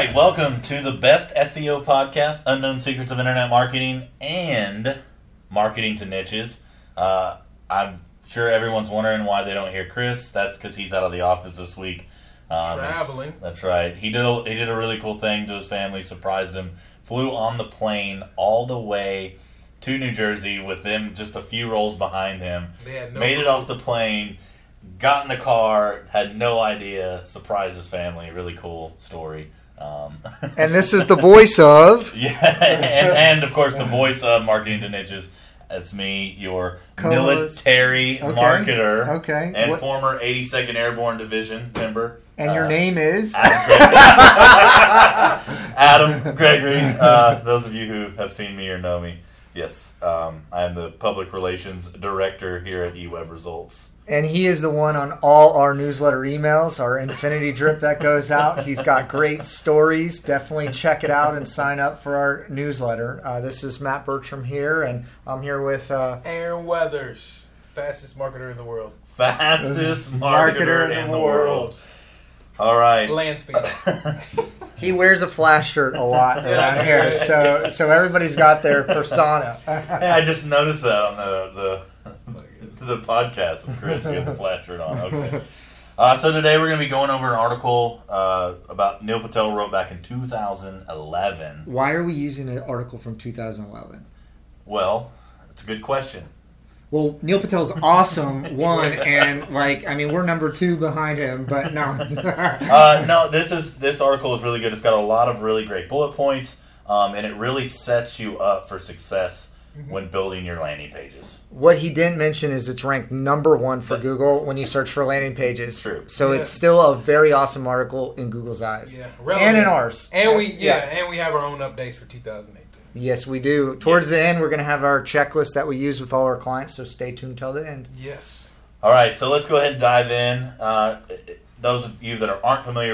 right, welcome to the best SEO podcast, Unknown Secrets of Internet Marketing and Marketing to Niches. I'm sure everyone's wondering why they don't hear Chris. That's because he's out of the office this week. Traveling. That's right. He did a really cool thing to his family, surprised them, flew on the plane all the way to New Jersey with them just a few rolls behind him, made it off the plane, got in the car, had no idea, surprised his family. Really cool story. And this is the voice of... Yeah, and of course the voice of Marketing to Niches. It's me, your military marketer and former 82nd Airborne Division member. And your name is? Adam Gregory. Those of you who have seen me or know me, yes, I am the Public Relations Director here at eWeb Results. And he is the one on all our newsletter emails, our Infinity Drip that goes out. He's got great stories. Definitely check it out and sign up for our newsletter. This is Matt Bertram here, and I'm here with... Aaron Weathers, fastest marketer in the world. Fastest marketer in the world. All right. Land speed. He wears a flash shirt a lot around here, so everybody's got their persona. Hey, I just noticed that on the podcast with Chris with the flat shirt on. Okay. So today we're going to be going over an article about Neil Patel wrote back in 2011. Why are we using an article from 2011? Well, it's a good question. Well, Neil Patel's awesome, one, and we're number 2 behind him, but no. No, this article is really good. It's got a lot of really great bullet points, and it really sets you up for success when building your landing pages. What he didn't mention is it's ranked number 1 for Google when you search for landing pages. True. So it's still a very awesome article in Google's eyes. Yeah. And in ours. And we have our own updates for 2018. Yes, we do. Towards the end, we're going to have our checklist that we use with all our clients, so stay tuned till the end. Yes. All right, so let's go ahead and dive in. Those of you that aren't familiar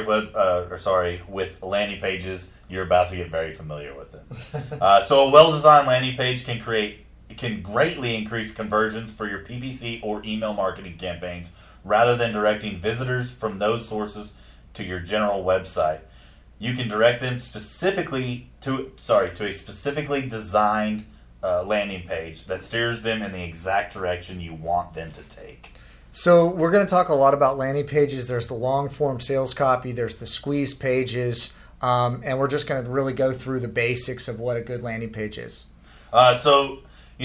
with landing pages, you're about to get very familiar with them. So a well-designed landing page can greatly increase conversions for your PPC or email marketing campaigns rather than directing visitors from those sources to your general website. You can direct them specifically to a specifically designed landing page that steers them in the exact direction you want them to take. So we're going to talk a lot about landing pages. There's the long-form sales copy. There's the squeeze pages. And we're just going to really go through the basics of what a good landing page is. So,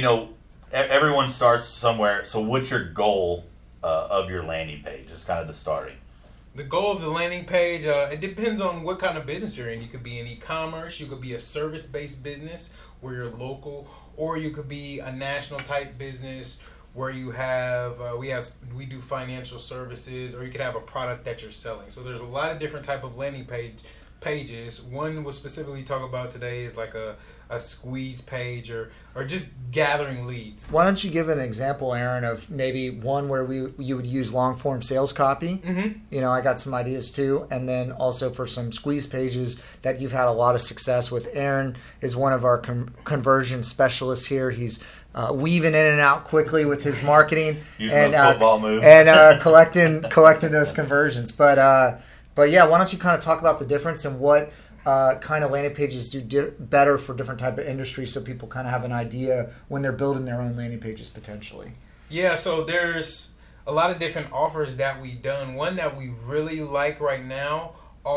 everyone starts somewhere. So what's your goal of your landing page? Is kind of the starting. The goal of the landing page, it depends on what kind of business you're in. You could be in e-commerce, you could be a service-based business where you're local, or you could be a national type business where you have we do financial services, or you could have a product that you're selling. So there's a lot of different type of landing pages. One we'll specifically talk about today is like a squeeze page or just gathering leads. Why don't you give an example, Aaron, of maybe one where you would use long form sales copy? Mm-hmm. I got some ideas too, and then also for some squeeze pages that you've had a lot of success with. Aaron is one of our conversion specialists here. He's weaving in and out quickly with his marketing and football moves and collecting those conversions. But yeah, why don't you kind of talk about the difference and what kind of landing pages do better for different type of industries, so people kind of have an idea when they're building their own landing pages potentially. Yeah, so there's a lot of different offers that we've done. One that we really like right now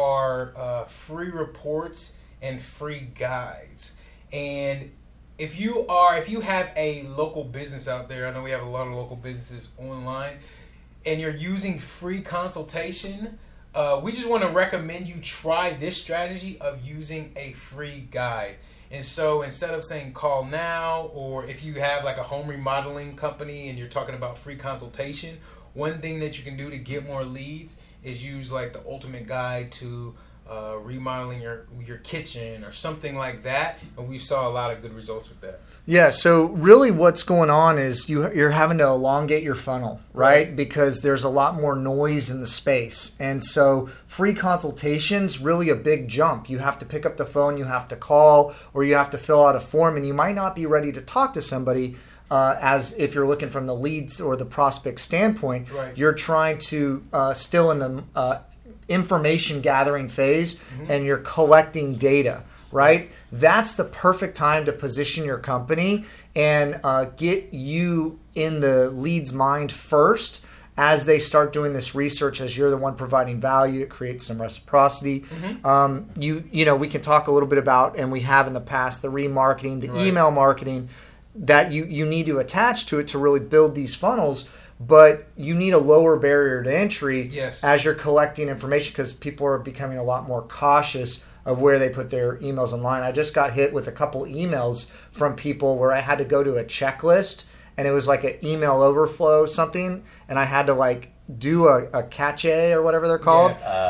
are free reports and free guides. And if you have a local business out there, I know we have a lot of local businesses online, and you're using free consultation, we just want to recommend you try this strategy of using a free guide. And so instead of saying call now, or if you have like a home remodeling company and you're talking about free consultation, one thing that you can do to get more leads is use like the ultimate guide to remodeling your kitchen or something like that. And we saw a lot of good results with that. Yeah, so really what's going on is you're having to elongate your funnel, right? Because there's a lot more noise in the space. And so free consultation's really a big jump. You have to pick up the phone, you have to call, or you have to fill out a form, and you might not be ready to talk to somebody as if you're looking from the leads or the prospect standpoint. Right. You're trying to still in the information gathering phase and you're collecting data, right? That's the perfect time to position your company and get you in the lead's mind first as they start doing this research. As you're the one providing value, it creates some reciprocity. You know, we can talk a little bit about, and we have in the past, the remarketing, the email marketing that you need to attach to it to really build these funnels. But you need a lower barrier to entry as you're collecting information, because people are becoming a lot more cautious of where they put their emails online. I just got hit with a couple emails from people where I had to go to a checklist, and it was like an email overflow something, and I had to like do a cache or whatever they're called.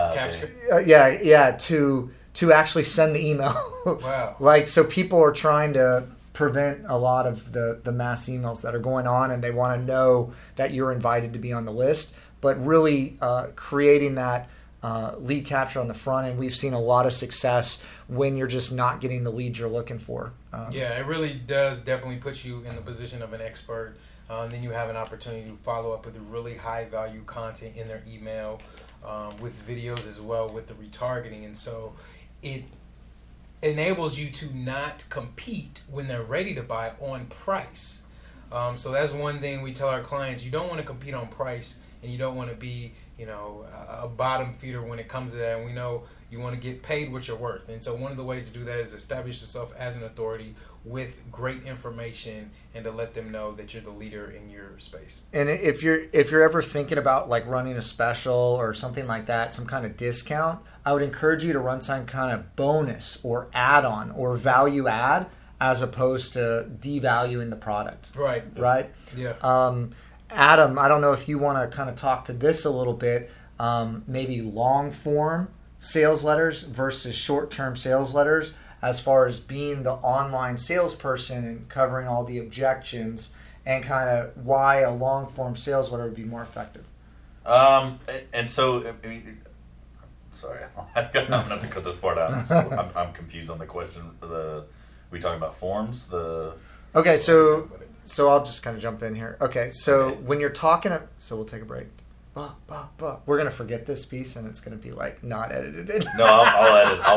To actually send the email. Wow. Like, so people are trying to prevent a lot of the mass emails that are going on, and they want to know that you're invited to be on the list. But really creating that lead capture on the front end, we've seen a lot of success when you're just not getting the leads you're looking for. It really does definitely put you in the position of an expert. Then you have an opportunity to follow up with really high value content in their email, with videos as well, with the retargeting. And so it enables you to not compete when they're ready to buy on price. So that's one thing we tell our clients. You don't want to compete on price, and you don't want to be, you know, a bottom feeder when it comes to that. And we know you want to get paid what you're worth. And so one of the ways to do that is establish yourself as an authority with great information, and to let them know that you're the leader in your space. And if you're ever thinking about like running a special or something like that, some kind of discount, I would encourage you to run some kind of bonus or add-on or value add, as opposed to devaluing the product. Right. Yeah. Adam, I don't know if you want to kind of talk to this a little bit, maybe long form sales letters versus short-term sales letters, as far as being the online salesperson and covering all the objections, and kind of why a long form sales letter would be more effective. And so, I mean, sorry, I'm gonna have to cut this part out. I'm confused on the question. We talking about forms? Okay, so I'll just kind of jump in here. Okay, so when you're talking, so we'll take a break. We're gonna forget this piece, and it's gonna be like not edited in. No, I'll edit. I'll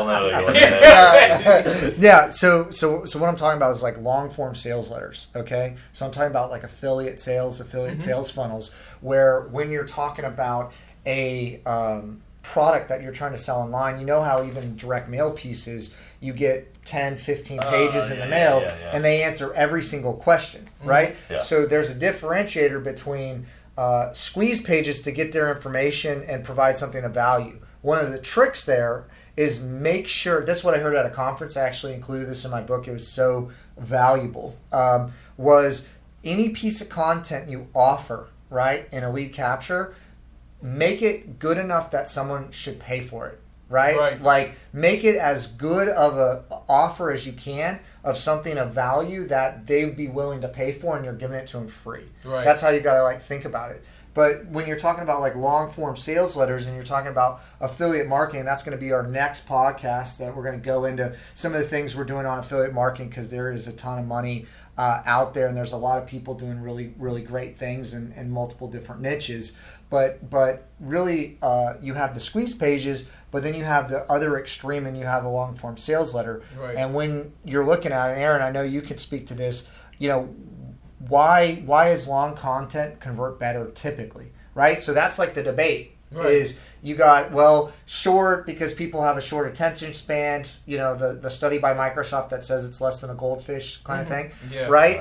know. Yeah. So what I'm talking about is like long form sales letters. Okay. So I'm talking about like affiliate sales funnels, where when you're talking about a product that you're trying to sell online, you know how even direct mail pieces, you get 10, 15 pages in the mail, and they answer every single question, right? Yeah. So there's a differentiator between squeeze pages to get their information and provide something of value. One of the tricks there is make sure, this is what I heard at a conference, I actually included this in my book, it was so valuable, was any piece of content you offer, right, in a lead capture, make it good enough that someone should pay for it, right? Like, make it as good of a offer as you can of something of value that they would be willing to pay for, and you're giving it to them free. Right. That's how you got to like think about it. But when you're talking about like long form sales letters and you're talking about affiliate marketing, that's going to be our next podcast, that we're going to go into some of the things we're doing on affiliate marketing, because there is a ton of money out there, and there's a lot of people doing really, really great things in multiple different niches. But really, you have the squeeze pages, but then you have the other extreme, and you have a long form sales letter. Right. And when you're looking at it, Aaron, I know you could speak to this. You know, why is long content convert better typically, right? So that's like the debate. Right. Is you got, well, short, because people have a short attention span, you know, the study by Microsoft that says it's less than a goldfish kind of thing, right?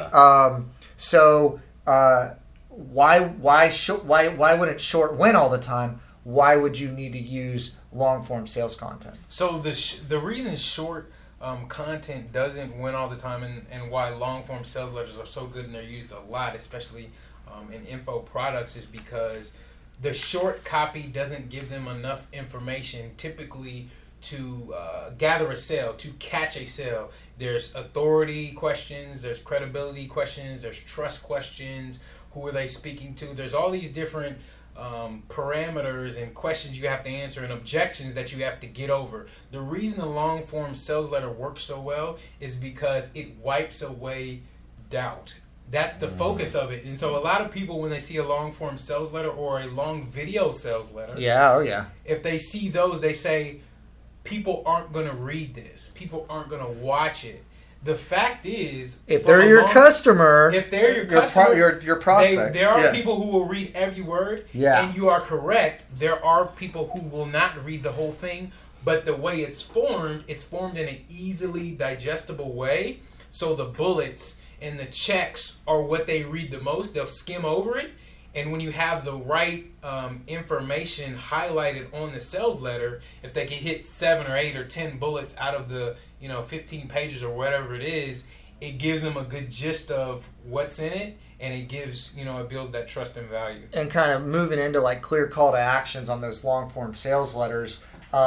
Why wouldn't short win all the time? Why would you need to use long form sales content? So the reason short content doesn't win all the time, and why long form sales letters are so good and they're used a lot, especially in info products, is because the short copy doesn't give them enough information typically to gather a sale, to catch a sale. There's authority questions, there's credibility questions, there's trust questions. Who are they speaking to? There's all these different parameters and questions you have to answer, and objections that you have to get over. The reason the long form sales letter works so well is because it wipes away doubt. That's the focus of it. And so a lot of people, when they see a long form sales letter or a long video sales letter, if they see those, they say, people aren't going to read this. People aren't going to watch it. The fact is, if they're your customer, your prospect, there are people who will read every word. Yeah. And you are correct. There are people who will not read the whole thing. But the way it's formed in an easily digestible way. So the bullets and the checks are what they read the most. They'll skim over it. And when you have the right information highlighted on the sales letter, if they can hit 7 or 8 or 10 bullets out of the 15 pages or whatever it is, it gives them a good gist of what's in it, and it gives it builds that trust and value. And kind of moving into like clear call to actions on those long form sales letters.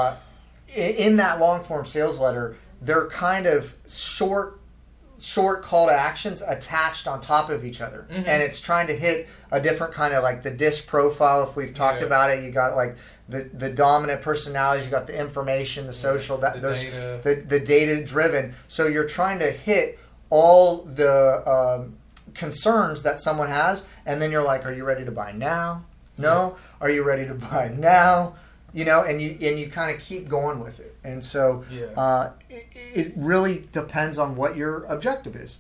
In that long form sales letter, they're kind of short call to actions attached on top of each other, and it's trying to hit a different kind of like the DISC profile. If we've talked about it, you got like the dominant personalities, you got the information, the social, the data driven. So you're trying to hit all the concerns that someone has, and then you're like, are you ready to buy now? No. Are you ready to buy now? And you kind of keep going with it. And so it really depends on what your objective is.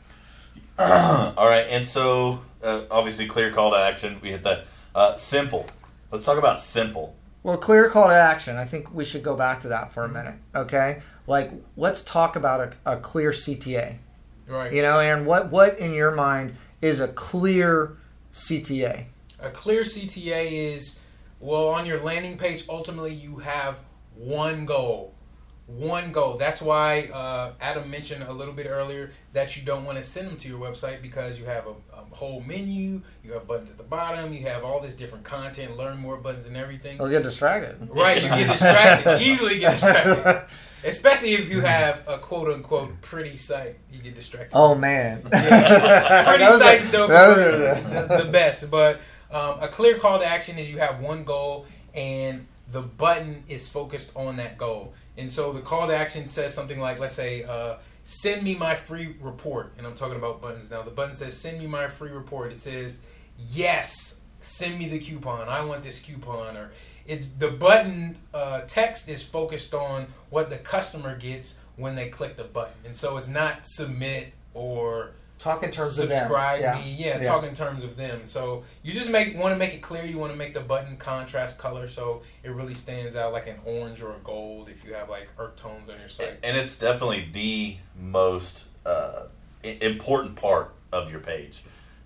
All right. And so obviously clear call to action. We hit that. Simple. Let's talk about simple. Well, clear call to action. I think we should go back to that for a minute. Okay. Like, let's talk about a clear CTA. Right. Aaron, what in your mind is a clear CTA? A clear CTA is, well, on your landing page, ultimately you have one goal. One goal. That's why Adam mentioned a little bit earlier that you don't want to send them to your website, because you have a whole menu, you have buttons at the bottom, you have all this different content, learn more buttons and everything. They'll get distracted. Right, you get distracted. Easily get distracted. Especially if you have a quote-unquote pretty site, you get distracted. Oh, man. Yeah. Pretty sites don't the best. But a clear call to action is you have one goal, and the button is focused on that goal. And so the call to action says something like, let's say, send me my free report. And I'm talking about buttons now. The button says, send me my free report. It says, yes, send me the coupon. I want this coupon. Or it's the button text is focused on what the customer gets when they click the button. And so it's not submit or talk in terms subscribe of them. me. Talk in terms of them. So you just want to make it clear. You want to make the button contrast color so it really stands out, like an orange or a gold if you have like earth tones on your site. And it's definitely the most important part of your page,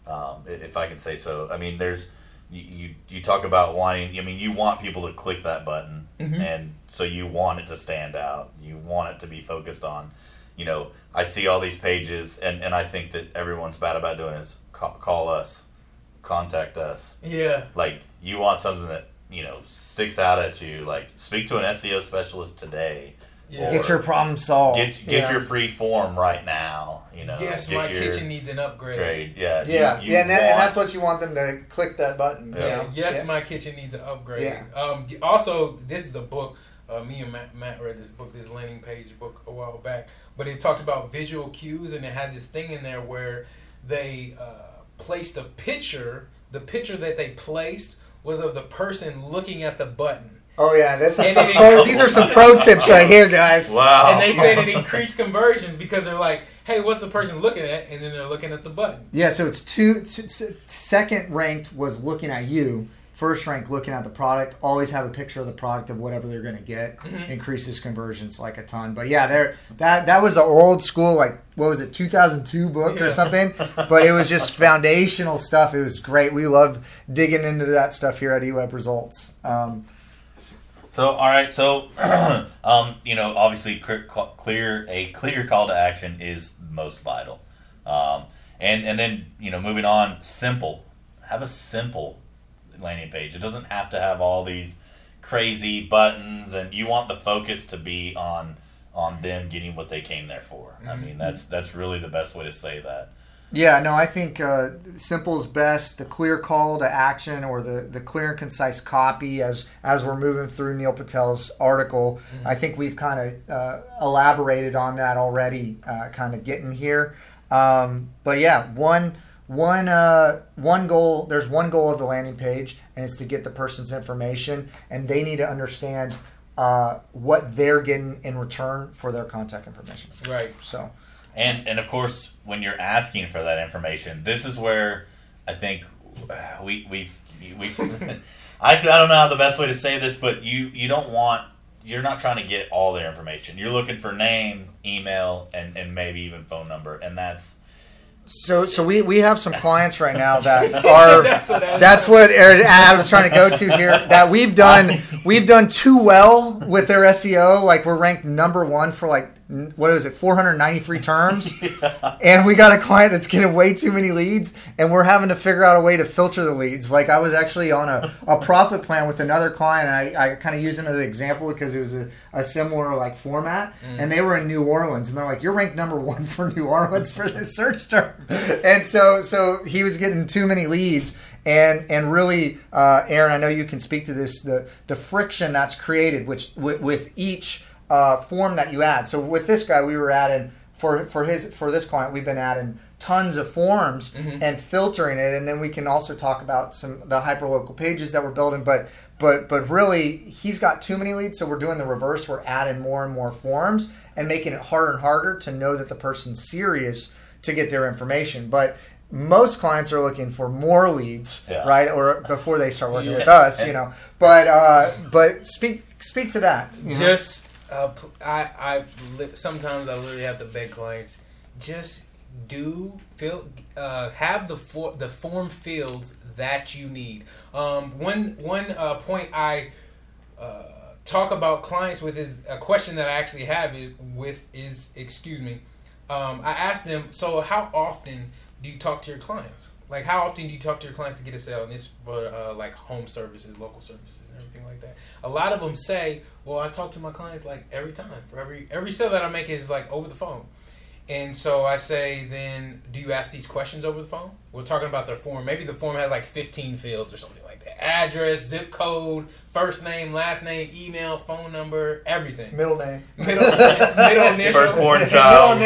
if I can say so. I mean, there's you talk about wanting. I mean, you want people to click that button, and so you want it to stand out. You want it to be focused on. I see all these pages, and I think that everyone's bad about doing is call us, contact us. Yeah. Like, you want something that, sticks out at you. Like, speak to an SEO specialist today. Yeah. Get your problem solved. Get your free form right now. Yes, my kitchen needs an upgrade. Yeah. And that's what you want them to click that button. Yes, my kitchen needs an upgrade. Yeah. Also, this is a book. Me and Matt read this book, this landing page book a while back, but it talked about visual cues, and it had this thing in there where they placed a picture. The picture that they placed was of the person looking at the button. Oh yeah, these are some pro tips right here, guys. Wow. And they said it increased conversions because they're like, hey, what's the person looking at? And then they're looking at the button. Yeah, so it's second ranked was looking at you. First rank looking at the product, always have a picture of the product of whatever they're going to get. Increases conversions like a ton. But yeah, that was an old school, like, what was it, 2002 book or something? But it was just foundational stuff. It was great. We loved digging into that stuff here at eWeb Results. Obviously a clear call to action is most vital. And then, moving on, simple. Have a simple landing page. It doesn't have to have all these crazy buttons, and you want the focus to be on them getting what they came there for. I mean, that's really the best way to say that. Yeah, no, I think simple is best. The clear call to action, or the clear and concise copy, as we're moving through Neil Patel's article, I think we've kind of elaborated on that already, kind of getting here. But yeah, one goal. There's one goal of the landing page, and it's to get the person's information, and they need to understand what they're getting in return for their contact information. Right. So, and of course, when you're asking for that information, this is where I think we I don't know how the best way to say this, but you're not trying to get all their information. You're looking for name, email, and maybe even phone number, and that's. So we have some clients right now that are that's what I was trying to go to here, that we've done too well with their SEO. Like, we're ranked number 1 for, like, what is it, 493 terms, and we got a client that's getting way too many leads, and we're having to figure out a way to filter the leads. Like, I was actually on a profit plan with another client, and I kind of used him as an example because it was a similar, like, format, and they were in New Orleans, and they're like, you're ranked number 1 for New Orleans for this search term. And so he was getting too many leads, and really, Aaron, I know you can speak to this, the friction that's created with each form that you add. So with this guy, we were adding for this client, we've been adding tons of forms and filtering it, and then we can also talk about the hyperlocal pages that we're building. But really, he's got too many leads, so we're doing the reverse. We're adding more and more forms and making it harder and harder to know that the person's serious to get their information. But most clients are looking for more leads, right? Or before they start working with us, you know. But speak to that. Just sometimes I literally have to beg clients, just have the form fields that you need. One point I talk about clients with is a question that I actually have is I ask them, so how often do you talk to your clients? Like, how often do you talk to your clients to get a sale? And this for like home services, local services, and everything like that. A lot of them say, well, I talk to my clients like every time. For every sale that I make is like over the phone. And so I say, then, do you ask these questions over the phone? We're talking about their form. Maybe the form has like 15 fields or something like that. Address, zip code, first name, last name, email, phone number, everything. Middle name. Middle initial. Firstborn child.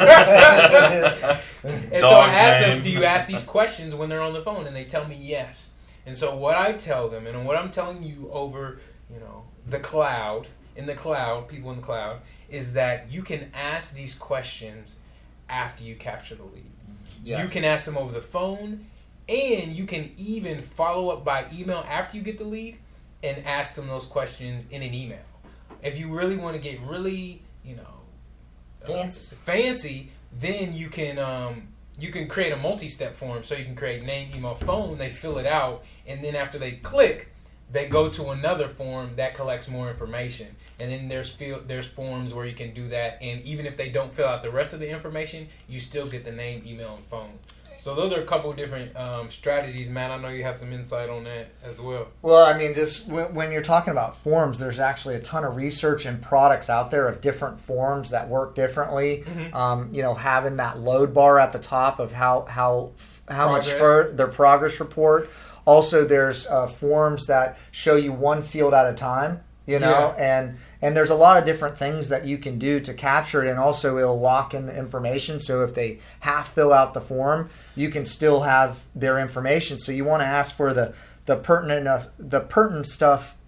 And so I ask them, do you ask these questions when they're on the phone? And they tell me yes. And so what I tell them, and what I'm telling you over, the cloud, people in the cloud, is that you can ask these questions after you capture the lead. Yes. You can ask them over the phone, and you can even follow up by email after you get the lead and ask them those questions in an email. If you really want to get really, fancy, then you can create a multi-step form. So you can create name, email, phone. They fill it out, and then after they click, they go to another form that collects more information. And then there's forms where you can do that. And even if they don't fill out the rest of the information, you still get the name, email, and phone. So those are a couple of different strategies. Matt, I know you have some insight on that as well. Well, I mean, just when you're talking about forms, there's actually a ton of research and products out there of different forms that work differently. Mm-hmm. Having that load bar at the top of how much their progress report. Also, there's forms that show you one field at a time, and there's a lot of different things that you can do to capture it, and also it'll lock in the information. So if they half fill out the form, you can still have their information. So you want to ask for the pertinent stuff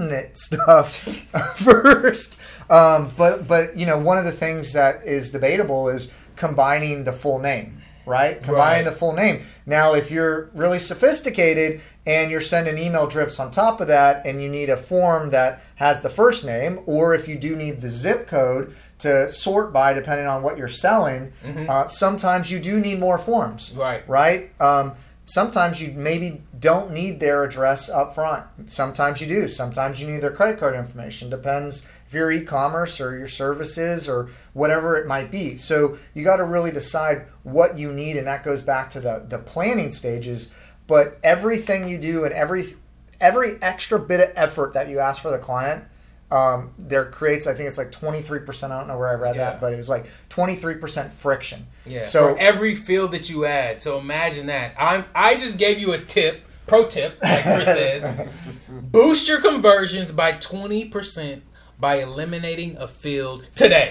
first. But one of the things that is debatable is combining the full name. Right? Combining the full name. Now, if you're really sophisticated and you're sending email drips on top of that and you need a form that has the first name, or if you do need the zip code to sort by depending on what you're selling, sometimes you do need more forms. Right? Sometimes you maybe don't need their address up front. Sometimes you do. Sometimes you need their credit card information. Depends if you're e-commerce or your services or whatever it might be. So you got to really decide what you need, and that goes back to the planning stages. But everything you do and every extra bit of effort that you ask for the client, there creates, I think it's like 23%, I don't know where I read that, but it was like 23% friction. Yeah. So for every field that you add. So imagine that. I just gave you a pro tip, like Chris says. Boost your conversions by 20% by eliminating a field today.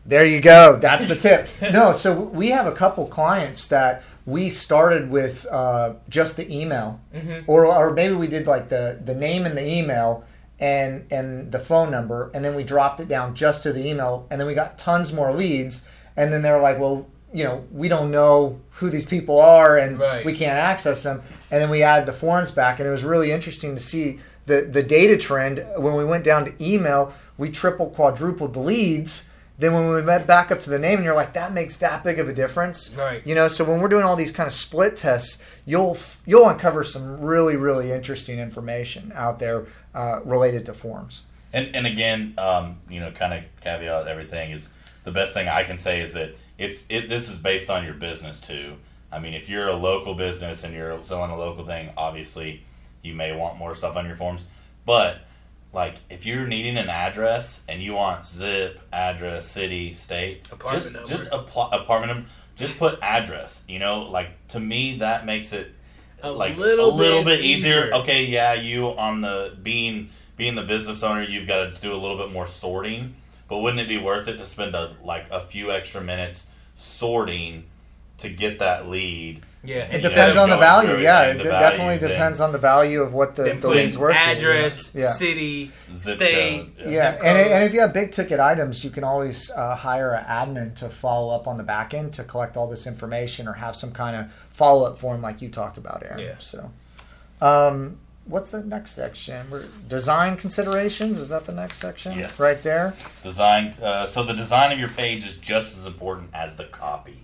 There you go. That's the tip. No, so we have a couple clients that we started with just the email, or maybe we did like the name and the email and the phone number, and then we dropped it down just to the email, and then we got tons more leads, and then they're like, well, we don't know who these people are, and we can't access them, and then we added the forms back, and it was really interesting to see the data trend. When we went down to email, we quadrupled the leads. Then when we went back up to the name, and you're like, that makes that big of a difference, right? So when we're doing all these kind of split tests, you'll uncover some really, really interesting information out there related to forms. And again, kind of caveat everything is the best thing I can say is that this is based on your business too. I mean, if you're a local business and you're selling a local thing, obviously you may want more stuff on your forms, but like, if you're needing an address and you want zip, address, city, state, apartment number, just put address. To me, that makes it a little bit easier. Okay, yeah, you on the being the business owner, you've got to do a little bit more sorting. But wouldn't it be worth it to spend a few extra minutes sorting to get that lead? Yeah, it depends on the value. Yeah, it definitely depends on the value of what the lead's worth. Address, city, state. Yeah, and if you have big ticket items, you can always hire an admin to follow up on the back end to collect all this information or have some kind of follow up form like you talked about, Aaron. Yeah. So, what's the next section? Design considerations. Is that the next section? Yes. Right there. Design. So the design of your page is just as important as the copy.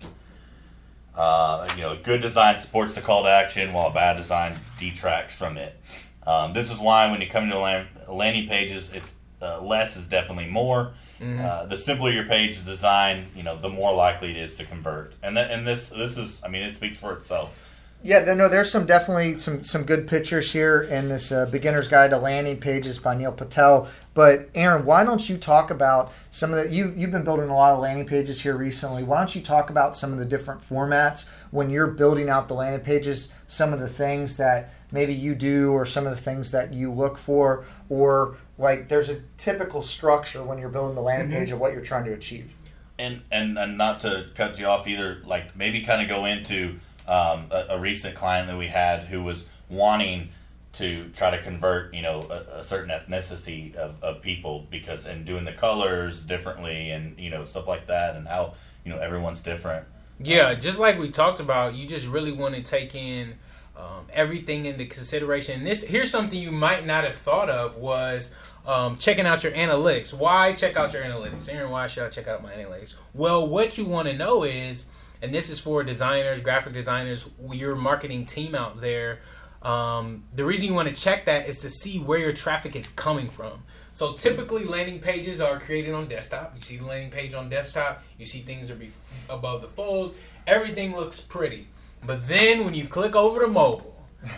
A good design supports the call to action, while a bad design detracts from it. This is why when you come to landing pages, it's less is definitely more. Mm-hmm. The simpler your page is designed, the more likely it is to convert. And this is, it speaks for itself. Yeah, no, there's definitely some good pictures here in this Beginner's Guide to Landing Pages by Neil Patel. But Aaron, why don't you talk about some of the you've been building a lot of landing pages here recently. Why don't you talk about some of the different formats when you're building out the landing pages, some of the things that maybe you do or some of the things that you look for, or like there's a typical structure when you're building the landing page of what you're trying to achieve. And not to cut you off either, like maybe kind of go into a recent client that we had who was wanting to try to convert, a certain ethnicity of people and doing the colors differently and, stuff like that, and how, everyone's different. Yeah, just like we talked about, you just really want to take in everything into consideration. And here's something you might not have thought of was checking out your analytics. Why check out your analytics? Aaron, why should I check out my analytics? Well, what you want to know is, and this is for designers, graphic designers, your marketing team out there. The reason you want to check that is to see where your traffic is coming from. So typically landing pages are created on desktop. You see the landing page on desktop. You see things are above the fold. Everything looks pretty. But then when you click over to mobile,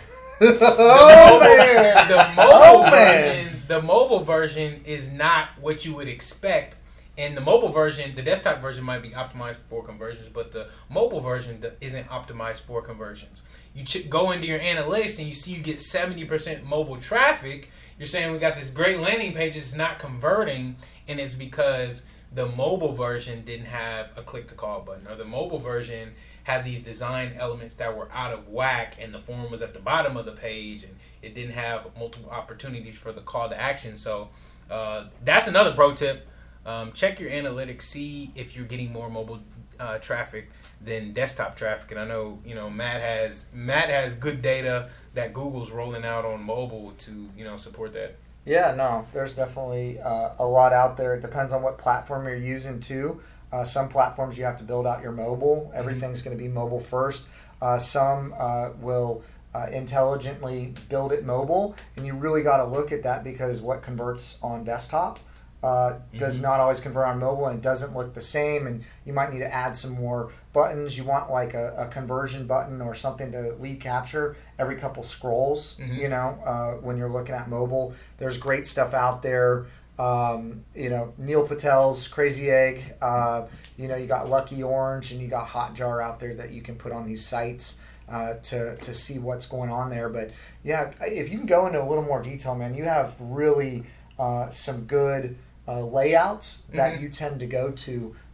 the mobile version is not what you would expect. And the mobile version, the desktop version might be optimized for conversions, but the mobile version isn't optimized for conversions. You go into your analytics and you see you get 70% mobile traffic. You're saying we got this great landing page, it's not converting, and it's because the mobile version didn't have a click to call button, or the mobile version had these design elements that were out of whack, and the form was at the bottom of the page, and it didn't have multiple opportunities for the call to action. So that's another pro tip. Check your analytics, see if you're getting more mobile traffic than desktop traffic. And I know, Matt has good data that Google's rolling out on mobile to, support that. Yeah, no, there's definitely a lot out there. It depends on what platform you're using too. Some platforms you have to build out your mobile. Everything's going to be mobile first. Some will intelligently build it mobile, and you really got to look at that because what converts on desktop does not always convert on mobile, and it doesn't look the same, and you might need to add some more buttons. You want like a conversion button or something to lead capture every couple scrolls, when you're looking at mobile. There's great stuff out there. Neil Patel's Crazy Egg, you got Lucky Orange, and you got Hotjar out there that you can put on these sites to see what's going on there. But yeah, if you can go into a little more detail, man, you have really some good layouts that you tend to go to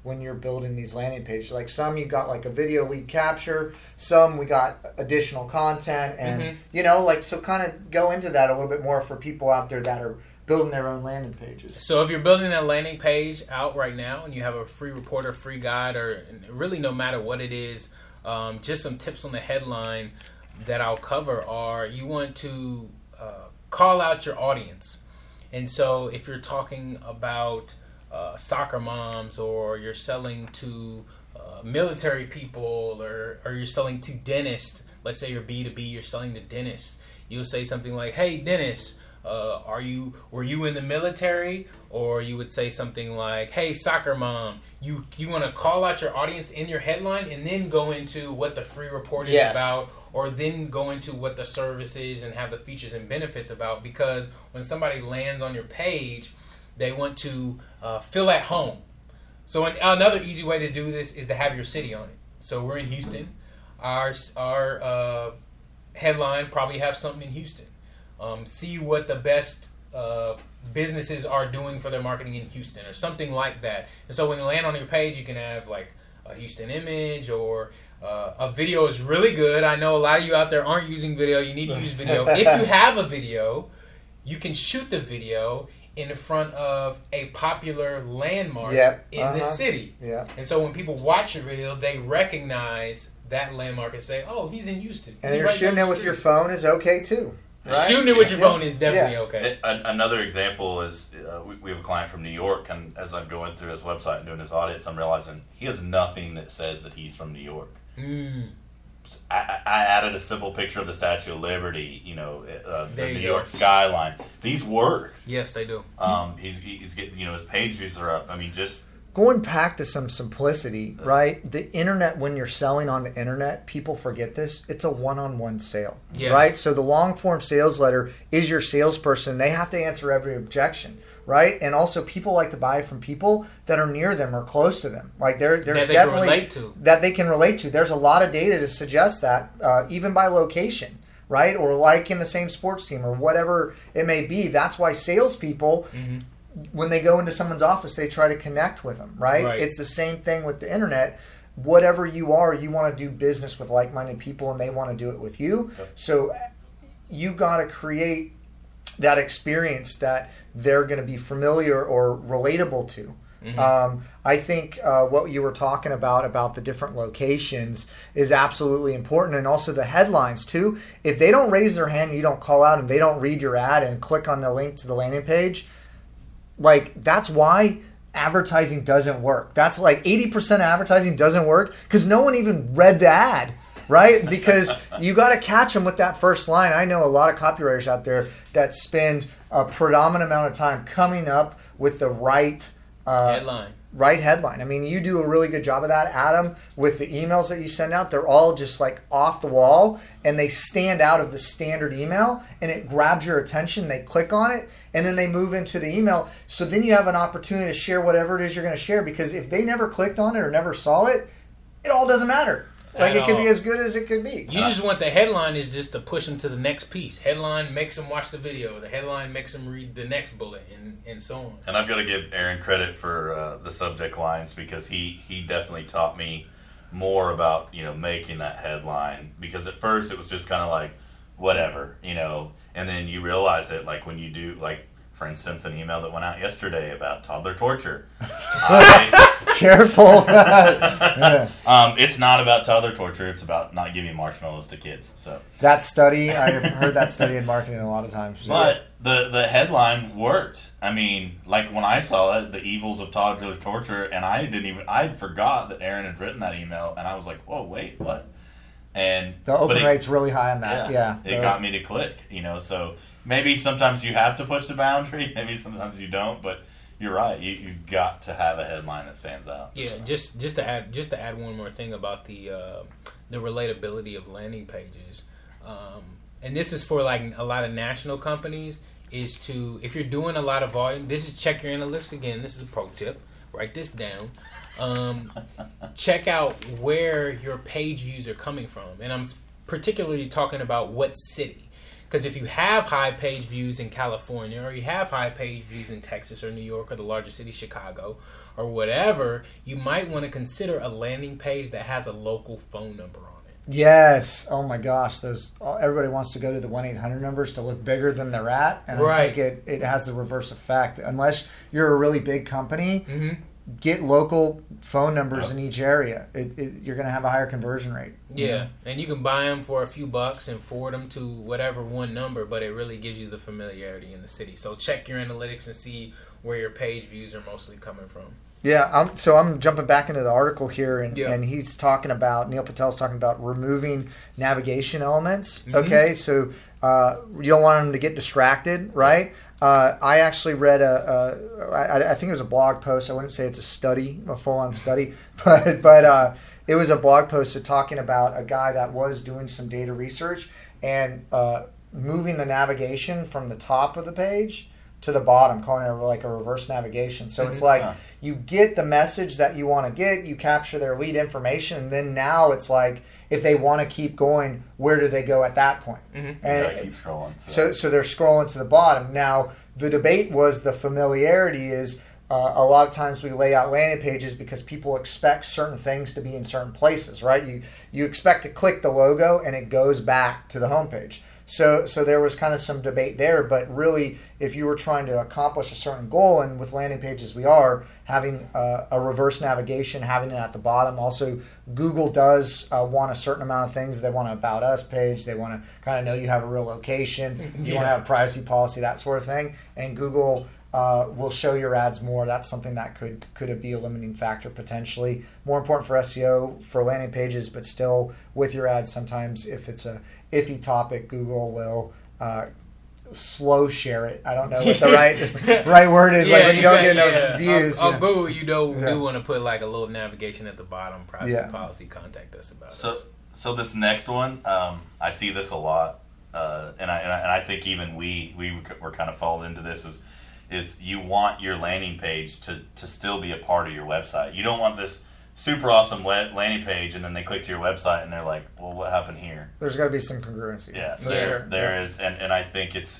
when you're building these landing pages. Like some you got like a video lead capture, some we got additional content, and so kind of go into that a little bit more for people out there that are building their own landing pages. So if you're building a landing page out right now and you have a free report or free guide, or really no matter what it is, just some tips on the headline that I'll cover are you want to call out your audience. And so if you're talking about soccer moms, or you're selling to military people, or you're selling to dentists, let's say you're B2B, you're selling to dentists, you'll say something like, hey dentist, were you in the military? Or you would say something like, hey soccer mom. You want to call out your audience in your headline, and then go into what the free report is about, or then go into what the service is and have the features and benefits about. Because when somebody lands on your page, they want to feel at home. So another easy way to do this is to have your city on it. So we're in Houston. Our headline probably have something in Houston. See what the best businesses are doing for their marketing in Houston, or something like that. And so when you land on your page, you can have like a Houston image, or a video is really good. I know a lot of you out there aren't using video. You need to use video. If you have a video, you can shoot the video in front of a popular landmark in the city. Yeah. And so when people watch your video, they recognize that landmark and say, oh, he's in Houston. And you're shooting it with your phone is okay too. Right? Shooting it with your phone is definitely okay. Another example is we have a client from New York, and as I'm going through his website and doing his audits, I'm realizing he has nothing that says that he's from New York. I added a simple picture of the Statue of Liberty, the New York skyline. These work. Yes, they do. He's getting, his page views are up. I mean, just going back to some simplicity, right? The internet, when you're selling on the internet, people forget this. It's a one-on-one sale, right? So the long-form sales letter is your salesperson. They have to answer every objection, right? And also, people like to buy from people that are near them or close to them. Like there's definitely that they can relate to. There's a lot of data to suggest that, even by location, right? Or like in the same sports team or whatever it may be. That's why salespeople. When they go into someone's office, they try to connect with them, right? It's the same thing with the internet. Whatever you are, you want to do business with like-minded people, and they want to do it with you. So you got to create that experience that they're going to be familiar or relatable to. I think what you were talking about the different locations is absolutely important, and also the headlines too. If they don't raise their hand, you don't call out, and they don't read your ad and click on the link to the landing page, like that's why advertising doesn't work. That's like 80% of advertising doesn't work because no one even read the ad, right? Because you got to catch them with that first line. I know a lot of copywriters out there that spend a predominant amount of time coming up with the right headline. I mean, you do a really good job of that, Adam, with the emails that you send out. They're all just like off the wall, and they stand out of the standard email, and it grabs your attention. They click on it, and then they move into the email. So then you have an opportunity to share whatever it is you're going to share, because if they never clicked on it or never saw it, it all doesn't matter. Like it could be as good as it could be. You just want the headline is just to push them to the next piece. Headline makes them watch the video. The headline makes them read the next bullet, and so on. And I've got to give Aaron credit for the subject lines, because he definitely taught me more about making that headline. Because at first it was just kind of like whatever, and then you realize it, like when you do, like for instance, an email that went out yesterday about toddler torture. Careful. It's not about toddler torture. It's about not giving marshmallows to kids. So that study, I've heard that study in marketing a lot of times. But the headline worked. I mean, like when I saw it, the evils of toddler torture, and I forgot that Aaron had written that email, and I was like, whoa, wait, what? And the open rate's really high on that. Yeah. It got me to click, So maybe sometimes you have to push the boundary. Maybe sometimes you don't. But you're right. You've got to have a headline that stands out. Yeah. So. Just to add one more thing about the relatability of landing pages, and this is for like a lot of national companies. Is to, if you're doing a lot of volume, this is check your analytics again. This is a pro tip. Write this down. Check out where your page views are coming from, and I'm particularly talking about what city, because if you have high page views in California, or you have high page views in Texas or New York or the larger city Chicago, or whatever, you might want to consider a landing page that has a local phone number on it. Yes. Oh my gosh. Those everybody wants to go to the 1-800 numbers to look bigger than they're at, and I think it has the reverse effect. Unless you're a really big company, get local phone numbers in each area. You're going to have a higher conversion rate. Yeah, and you can buy them for a few bucks and forward them to whatever one number, but it really gives you the familiarity in the city. So check your analytics and see where your page views are mostly coming from. Yeah, I'm jumping back into the article here, and he's talking about, Neil Patel's talking about removing navigation elements. Okay, so you don't want them to get distracted, right? I actually read I think it was a blog post. I wouldn't say it's a study, a full-on study, but it was a blog post talking about a guy that was doing some data research and moving the navigation from the top of the page to the bottom, calling it like a reverse navigation. So it's like you get the message that you want to get, you capture their lead information, and then now it's like if they want to keep going, where do they go at that point? And keep scrolling. So they're scrolling to the bottom. Now, the debate was the familiarity is a lot of times we lay out landing pages because people expect certain things to be in certain places, right? You expect to click the logo and it goes back to the homepage. So there was kind of some debate there, but really, if you were trying to accomplish a certain goal, and with landing pages we are, having a reverse navigation, having it at the bottom. Also, Google does want a certain amount of things. They want an About Us page. They want to kind of know you have a real location. You want to have a privacy policy, that sort of thing. And Google will show your ads more. That's something that could be a limiting factor potentially. More important for SEO for landing pages, but still with your ads, sometimes if it's a iffy topic, Google will slow share it. I don't know what the right word is. Like when you don't get enough views. On Google, you do want to put like a little navigation at the bottom. Privacy policy. Contact us about it. So this next one, I see this a lot, and I think even we were kind of fall into this is you want your landing page to still be a part of your website. You don't want this super awesome landing page and then they click to your website and they're like, well, what happened here? There's got to be some congruency. Yeah, for sure. There is, and I think it's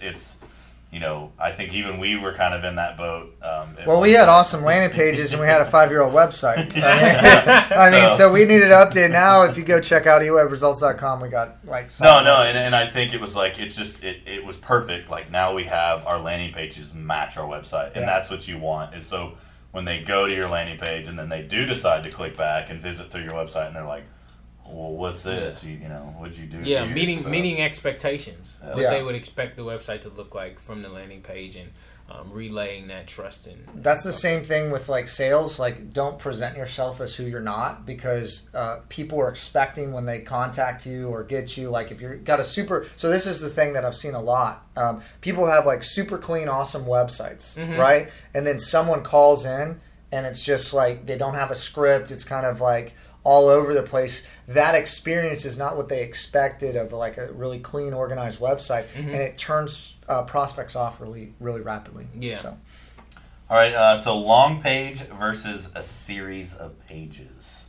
I think even we were kind of in that boat. Well, we had awesome landing pages and we had a 5-year-old website. I mean, so we needed to update. Now, if you go check out ewebresults.com, we got like... and I think it was like, it was perfect. Like now we have our landing pages match our website, and that's what you want. Is so when they go to your landing page and then they do decide to click back and visit through your website and they're like, well, what's this? What'd you do? Yeah, meeting expectations. What they would expect the website to look like from the landing page, and relaying that trust in. That's the same thing with like sales. Like, don't present yourself as who you're not, because people are expecting when they contact you or get you. Like if you've got a super. So this is the thing that I've seen a lot. People have like super clean, awesome websites, right? And then someone calls in, and it's just like they don't have a script. It's kind of like all over the place. That experience is not what they expected of like a really clean, organized website, and it turns prospects off really, really rapidly. Yeah. So. All right. So long page versus a series of pages.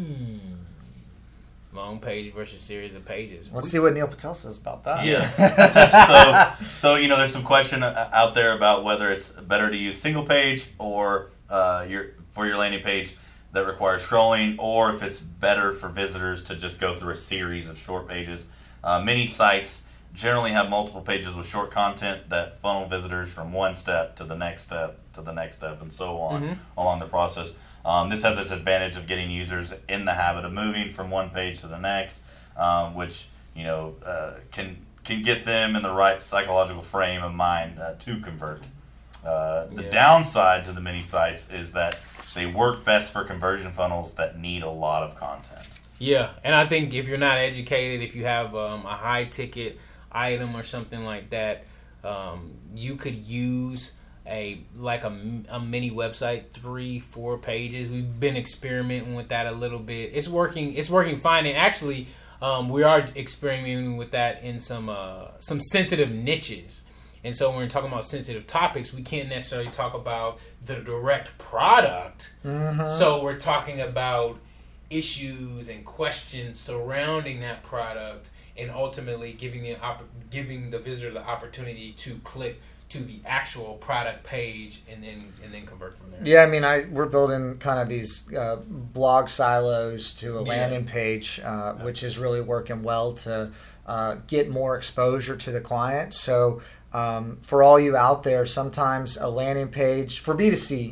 Long page versus series of pages. Let's see what Neil Patel says about that. Yes. so there's some question out there about whether it's better to use single page or for your landing page that requires scrolling, or if it's better for visitors to just go through a series of short pages. Many sites generally have multiple pages with short content that funnel visitors from one step to the next step to the next step and so on along the process. This has its advantage of getting users in the habit of moving from one page to the next, which can get them in the right psychological frame of mind to convert. The downside to the mini sites is that they work best for conversion funnels that need a lot of content. Yeah, and I think if you're not educated, if you have a high ticket item or something like that, you could use a mini website, 3-4 pages. We've been experimenting with that a little bit. It's working fine, and actually we are experimenting with that in some sensitive niches. And so when we're talking about sensitive topics, we can't necessarily talk about the direct product. So we're talking about issues and questions surrounding that product, and ultimately giving the visitor the opportunity to click to the actual product page and then convert from there. Yeah, I mean, we're building kind of these blog silos to a landing page, which is really working well to get more exposure to the client. So for all you out there, sometimes a landing page for B2C,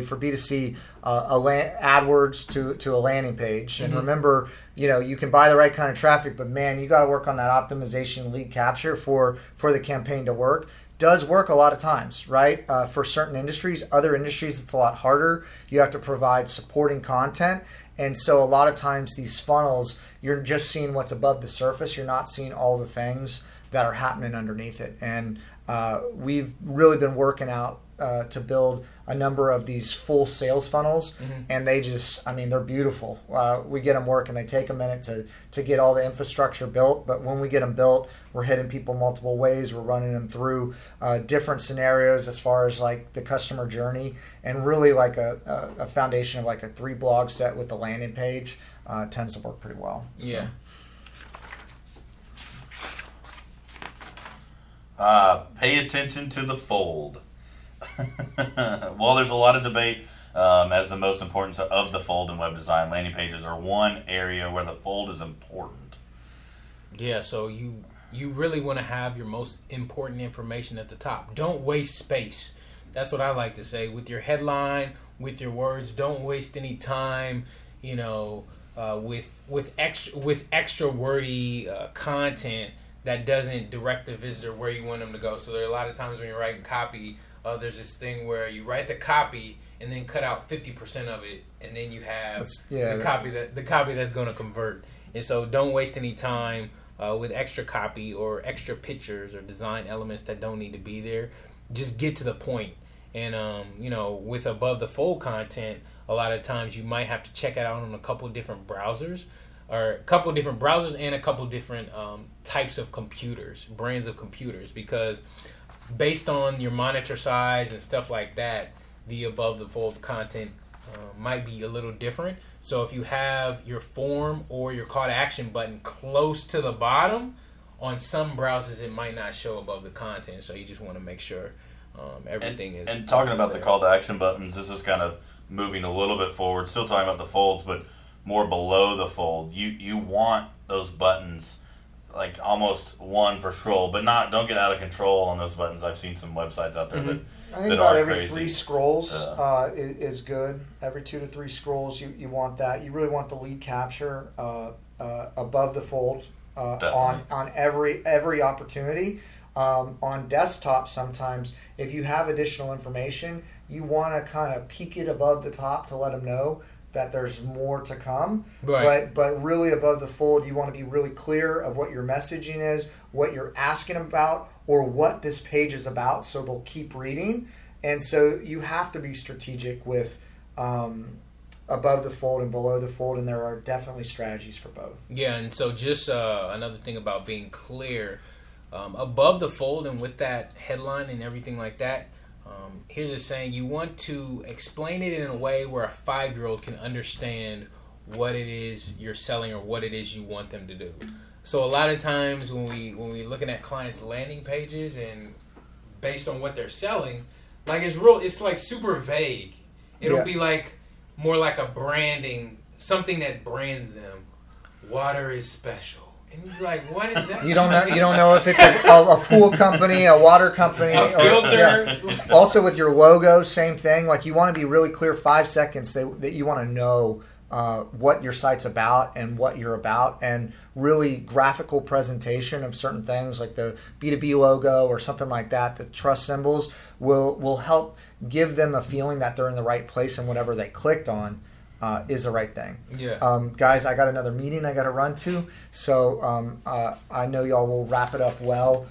AdWords to a landing page. And remember, you can buy the right kind of traffic, but man, you got to work on that optimization, lead capture for the campaign to work. Does work a lot of times, right? For certain industries, other industries, it's a lot harder. You have to provide supporting content. And so a lot of times these funnels, you're just seeing what's above the surface. You're not seeing all the things that are happening underneath it. And we've really been working out to build a number of these full sales funnels, and they're beautiful. We get them working. They take a minute to get all the infrastructure built, but when we get them built, we're hitting people multiple ways. We're running them through different scenarios as far as like the customer journey, and really like a foundation of like a 3 blog set with the landing page tends to work pretty well. Yeah. Pay attention to the fold. Well, there's a lot of debate as the most importance of the fold in web design. Landing pages are one area where the fold is important. Yeah, so you really want to have your most important information at the top. Don't waste space. That's what I like to say. With your headline, with your words, don't waste any time, with extra wordy content that doesn't direct the visitor where you want them to go. So there are a lot of times when you're writing copy, there's this thing where you write the copy and then cut out 50% of it, and then you have the copy that's going to convert. And so don't waste any time with extra copy or extra pictures or design elements that don't need to be there. Just get to the point. And with above the fold content, a lot of times you might have to check it out on a couple of different browsers. Or a couple of different browsers and a couple of different types of computers, brands of computers, because based on your monitor size and stuff like that, the above the fold content might be a little different. So if you have your form or your call to action button close to the bottom, on some browsers it might not show above the content. So you just want to make sure everything is. And talking about the call to action buttons, this is kind of moving a little bit forward, still talking about the folds, but more below the fold. You want those buttons like almost one per scroll, but don't get out of control on those buttons. I've seen some websites out there that I think about every crazy. 3 scrolls is good. Every 2 to 3 scrolls, you want that. You really want the lead capture above the fold on every opportunity. On desktop, sometimes if you have additional information, you want to kind of peek it above the top to let them know that there's more to come. Right. But really above the fold, you want to be really clear of what your messaging is, what you're asking about, or what this page is about, so they'll keep reading. And so you have to be strategic with above the fold and below the fold, and there are definitely strategies for both. Yeah, and so just another thing about being clear, above the fold and with that headline and everything like that, here's a saying: you want to explain it in a way where a 5-year-old can understand what it is you're selling or what it is you want them to do. So a lot of times when we looking at clients' landing pages and based on what they're selling, like it's like super vague. It'll be like more like a branding, something that brands them. Water is special. And you're like, what is that? You don't know if it's a pool company, a water company, a filter. Yeah. Also with your logo, same thing. Like you want to be really clear, 5 seconds that you want to know what your site's about and what you're about, and really graphical presentation of certain things like the B2B logo or something like that. The trust symbols will help give them a feeling that they're in the right place and whatever they clicked on is the right thing. Yeah. Guys, I got another meeting I got to run to, so I know y'all will wrap it up well,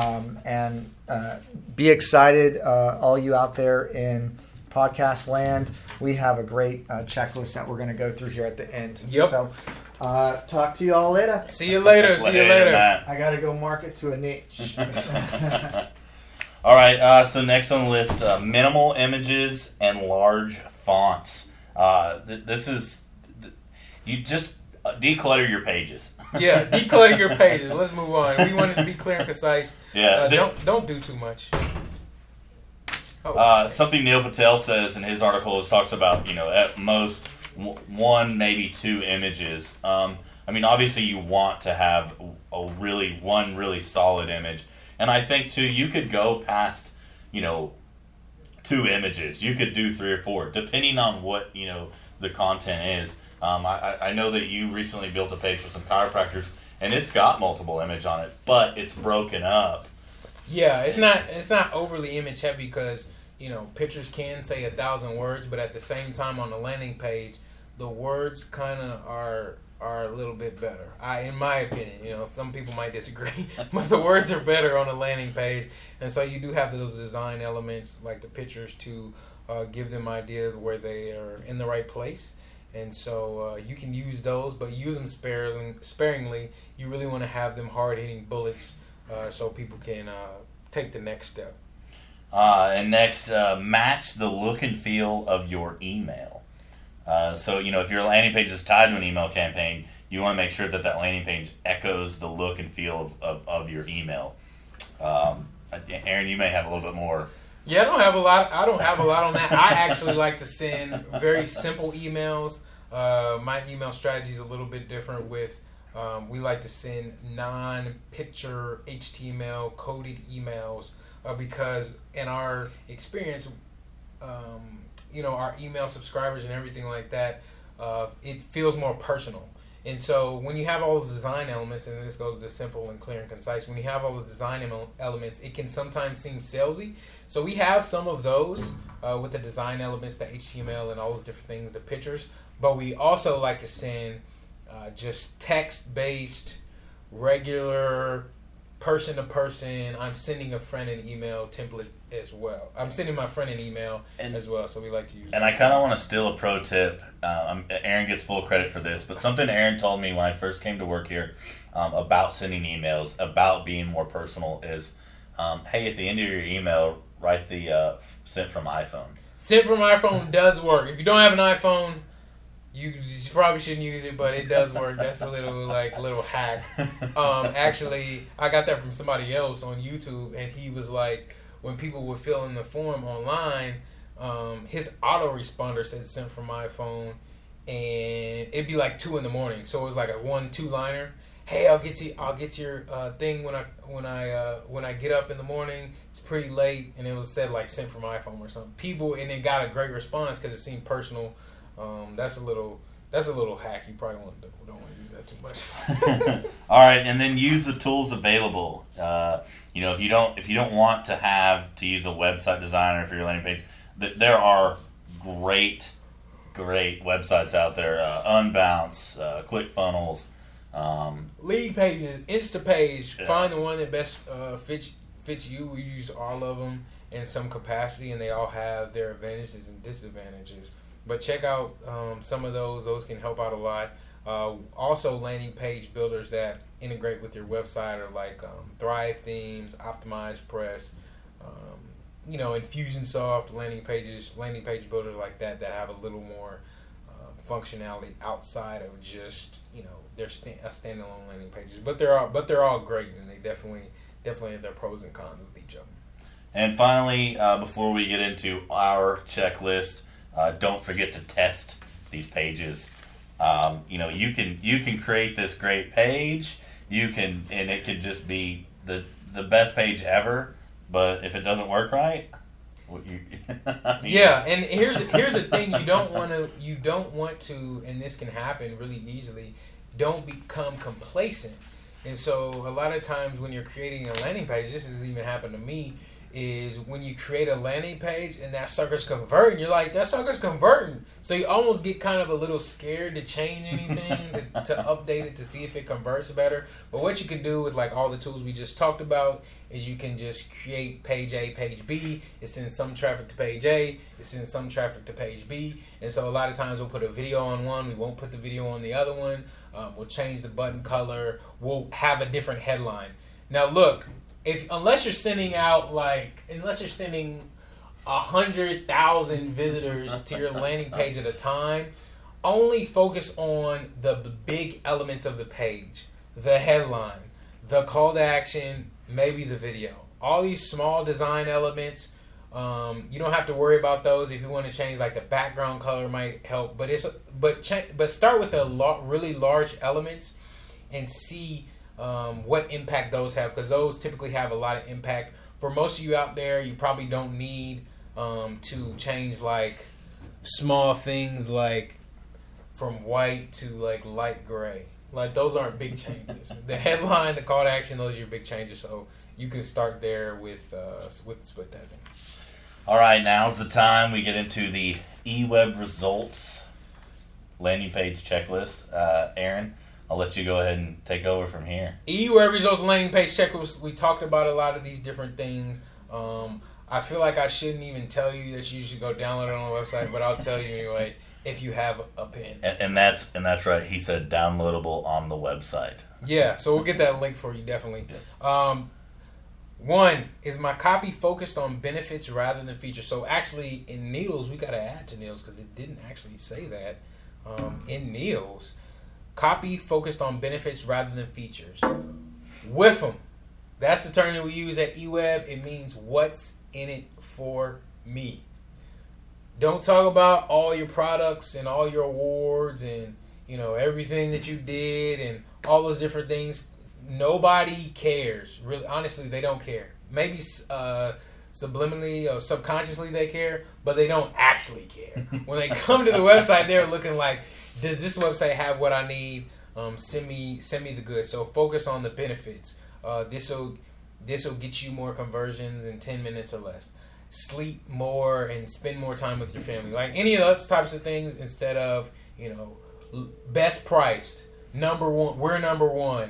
and be excited, all you out there in podcast land. We have a great checklist that we're going to go through here at the end. Yep. So talk to you all later. See you later. See you later. Matt. I got to go market to a niche. All right. So next on the list, minimal images and large fonts. This is you just declutter your pages. Yeah, declutter your pages. Let's move on. We want it to be clear and concise. Yeah. Don't do too much. Something Neil Patel says in his article is talks about, at most one, maybe two images. Obviously you want to have one really solid image. And I think, too, you could go past, 2 images. You could do 3 or 4, depending on what, the content is. I know that you recently built a page for some chiropractors, and it's got multiple images on it, but it's broken up. Yeah, it's not overly image heavy because, pictures can say 1,000 words, but at the same time on the landing page, the words kind of are a little bit better. In my opinion, some people might disagree, but the words are better on the landing page, and so you do have those design elements like the pictures to give them idea of where they are in the right place, and so you can use those, but use them sparingly. You really want to have them hard-hitting bullets so people can take the next step. And next, match the look and feel of your email. So, if your landing page is tied to an email campaign, you want to make sure that landing page echoes the look and feel of your email. Aaron, you may have a little bit more. Yeah, I don't have a lot on that. I actually like to send very simple emails. My email strategy is a little bit different with, we like to send non-picture HTML coded emails because in our experience, our email subscribers and everything like that, it feels more personal. And so when you have all those design elements, and this goes to simple and clear and concise, when you have all those design elements, it can sometimes seem salesy. So we have some of those with the design elements, the HTML and all those different things, the pictures. But we also like to send just text-based, regular, person-to-person, I'm sending a friend an email template as well. I'm sending my friend an email as well, so we like to use And I kind of want to steal a pro tip. Aaron gets full credit for this, but something Aaron told me when I first came to work here about sending emails, about being more personal is, hey, at the end of your email, write the sent from iPhone. Sent from iPhone does work. If you don't have an iPhone, you probably shouldn't use it, but it does work. That's a little hack. Actually, I got that from somebody else on YouTube, and he was like, when people would fill in the form online, his autoresponder said sent from my phone, and it'd be like 2 a.m. So it was like a 1-2-liner. Hey, I'll get to your thing when I get up in the morning. It's pretty late, and it was said like sent from my phone or something. And it got a great response because it seemed personal. That's a little hack. You probably don't want to use that too much. All right, and then use the tools available. If you don't want to use a website designer for your landing page, there are great websites out there. Unbounce, ClickFunnels, Lead Pages, Instapage. Yeah. Find the one that best fits you. We use all of them in some capacity, and they all have their advantages and disadvantages. But check out some of those. Those can help out a lot. Also, landing page builders that integrate with your website are like Thrive Themes, OptimizePress, Infusionsoft, landing page builders like that have a little more functionality outside of just their standalone landing pages. But they're all great, and they definitely have their pros and cons with each of them. And finally, before we get into our checklist, don't forget to test these pages. You can create this great page. And it could just be the best page ever. But if it doesn't work right, yeah. And here's the thing: you don't want to, and this can happen really easily. Don't become complacent. And so a lot of times when you're creating a landing page, this has even happened to me, is when you create a landing page and that sucker's converting, you're like, that sucker's converting. So you almost get kind of a little scared to change anything, to update it to see if it converts better. But what you can do with like all the tools we just talked about is you can just create page A, page B. It sends some traffic to page A. It sends some traffic to page B. And so a lot of times we'll put a video on one. We won't put the video on the other one. We'll change the button color. We'll have a different headline. Now look, unless you're sending 100,000 visitors to your landing page at a time, only focus on the big elements of the page, the headline, the call to action, maybe the video. All these small design elements, You don't have to worry about those. If you want to change, like the background color might help, but start with the really large elements and see what impact those have, because those typically have a lot of impact. For most of you out there, you probably don't need to change like small things like from white to like light gray. Like those aren't big changes. The headline, the call to action, those are your big changes. So you can start there with split testing. All right, now's the time we get into the eWeb results landing page checklist. Aaron, I'll let you go ahead and take over from here. eWeb results landing page checklist. We talked about a lot of these different things. I feel like I shouldn't even tell you that you should go download it on the website, but I'll tell you anyway. If you have a pen, and that's right. He said downloadable on the website. Yeah, so we'll get that link for you definitely. Yes. One, is my copy focused on benefits rather than features? So actually, in Neil's, we got to add to Neil's because it didn't actually say that. In Neil's, copy focused on benefits rather than features. With them, that's the term that we use at eWeb. It means what's in it for me. Don't talk about all your products and all your awards and everything that you did and all those different things. Nobody cares. Really, honestly, they don't care. Maybe subliminally or subconsciously they care, but they don't actually care. When they come to the website, they're looking like, does this website have what I need? Send me the goods. So focus on the benefits. This will get you more conversions in 10 minutes or less. Sleep more and spend more time with your family. Like any of those types of things, instead of best priced, number one. We're number one.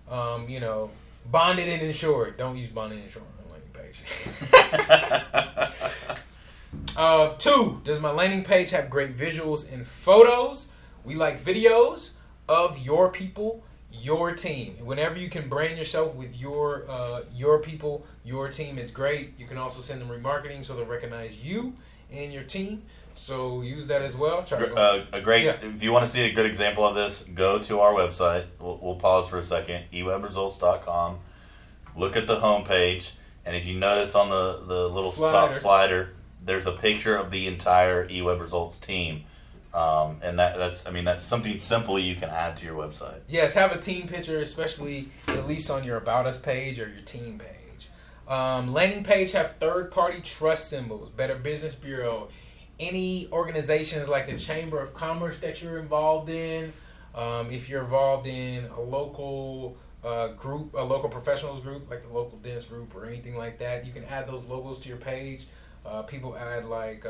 Bonded and insured. Don't use bonded and insured on the landing page. 2, does my landing page have great visuals and photos? We like videos of your people, your team. Whenever you can brand yourself with your people, your team, it's great. You can also send them remarketing so they'll recognize you and your team. So use that as well. If you want to see a good example of this, go to our website. We'll pause for a second. ewebresults.com. Look at the homepage, and if you notice on the little top slider, there's a picture of the entire eWeb Results team. And that's something simple you can add to your website. Yes, have a team picture, especially at least on your About Us page or your team page. Landing page have third-party trust symbols, Better Business Bureau, any organizations like the Chamber of Commerce that you're involved in. If you're involved in a local group, a local professionals group, like the local dentist group or anything like that, you can add those logos to your page. People add like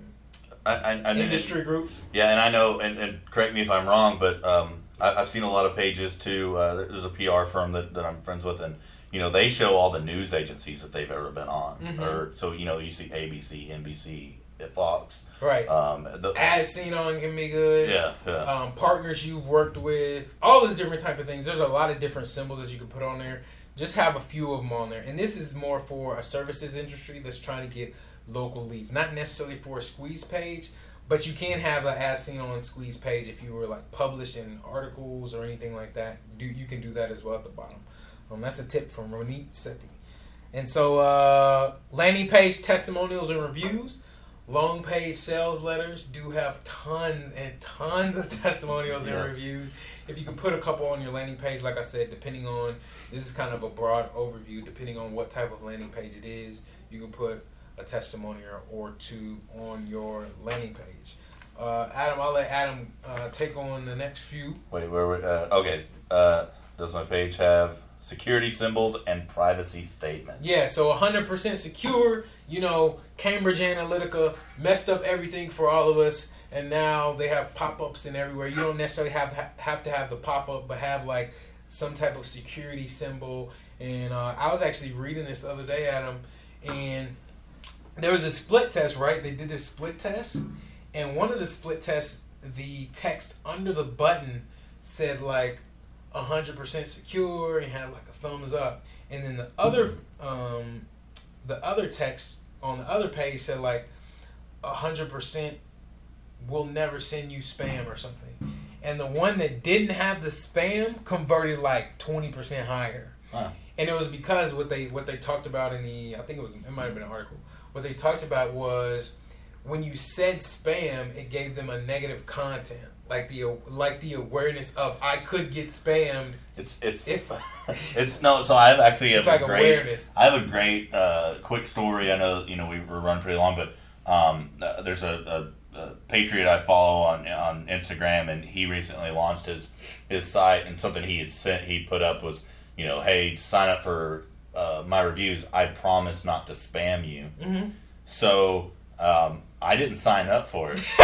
industry groups. Yeah, and I know, and correct me if I'm wrong, but I've seen a lot of pages too. There's a PR firm that I'm friends with, and they show all the news agencies that they've ever been on. Mm-hmm. Or so you see ABC, NBC, Fox. Right. Ads seen on can be good. Yeah. Partners you've worked with, all those different type of things. There's a lot of different symbols that you can put on there. Just have a few of them on there. And this is more for a services industry that's trying to get local leads, not necessarily for a Squeeze page, but you can have an as seen on Squeeze page if you were like published in articles or anything like that. You can do that as well at the bottom. That's a tip from Ronit Sethi. And so landing page testimonials and reviews, long page sales letters do have tons and tons of testimonials and reviews. If you can put a couple on your landing page, like I said, depending on, this is kind of a broad overview, depending on what type of landing page it is, you can put a testimonial or two on your landing page. Adam, I'll let Adam take on the next few. Wait, okay. Does my page have security symbols and privacy statements? Yeah, so 100% secure. Cambridge Analytica messed up everything for all of us, and now they have pop-ups in everywhere. You don't necessarily have to have the pop-up, but have like some type of security symbol. And I was actually reading this the other day, Adam, and there was a split test, right? They did this split test, and one of the split tests, the text under the button said like 100% secure and had like a thumbs up, and then the other text on the other page said like 100% will never send you spam or something, and the one that didn't have the spam converted like 20% higher. Wow. And it was because what they talked about in it might have been an article, what they talked about was when you said spam, it gave them a negative content, like the awareness of I could get spammed. It's no. So I have actually It's like awareness. I have a great quick story. I know we were running pretty long, but there's a Patriot I follow on Instagram, and he recently launched his site, and something he put up was, hey, sign up for my reviews. I promise not to spam you. Mm-hmm. So I didn't sign up for it.